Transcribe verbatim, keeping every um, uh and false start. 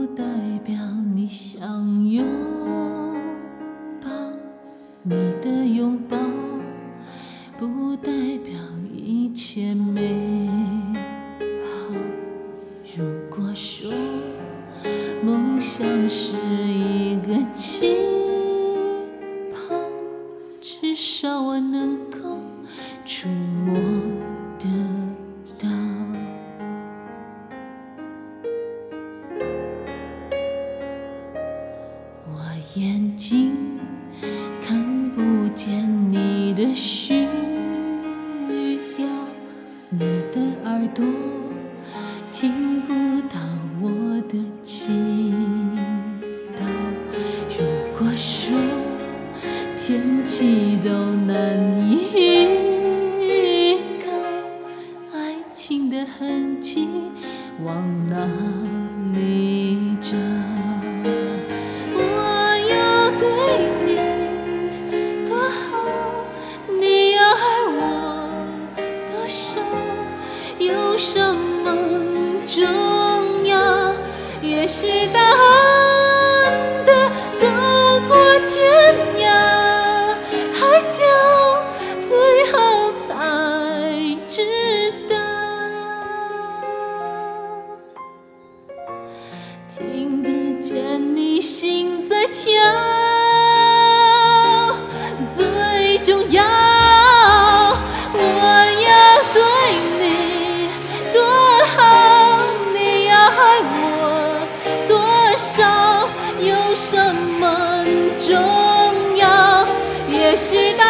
不代表你想拥抱，你的拥抱不代表一切美好。如果说梦想是一个气泡，至少我能够触摸得到。我眼睛看不见你的需要，你的耳朵听不到我的祈祷。如果说天气都难以预告，爱情的痕迹往哪里找？我要对你多好，你要爱我多少？有什么重要？也许答案的走过天涯海角，最后才知道。听得见你心在跳，最重要。我要对你多好，你要爱我多少？有什么重要？也许